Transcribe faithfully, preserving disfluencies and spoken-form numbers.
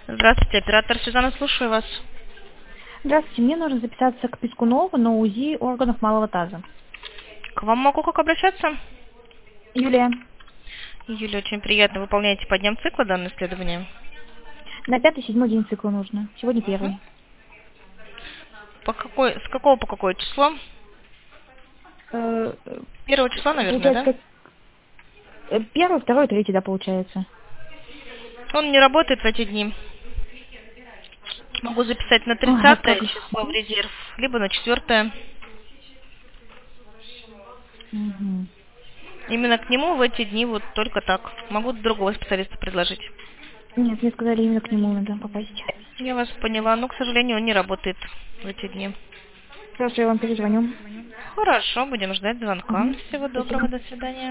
Здравствуйте, оператор Сюзанна, слушаю вас. Здравствуйте, мне нужно записаться к Пискунову на УЗИ органов малого таза. К вам могу как обращаться? Юлия, Юля, очень приятно. Выполняете по дням цикла данное исследование? на пятый-седьмой день цикла нужно. Сегодня Угу. первый. По какой, с какого по какое число? Э, э, Первого числа, наверное, Получается, да? как... э, Первый, второй, третий, да, получается. Он не работает в эти дни. Могу записать на Ой, тридцатое как... число в резерв, либо на четвёртое. Мгм. Именно к нему в эти дни вот только так. Могу другого специалиста предложить. Нет, мне сказали, именно к нему надо попасть. Я вас поняла, но, к сожалению, он не работает в эти дни. Хорошо, я вам перезвоню. Хорошо, будем ждать звонка. Мгм. Всего Спасибо. доброго, до свидания.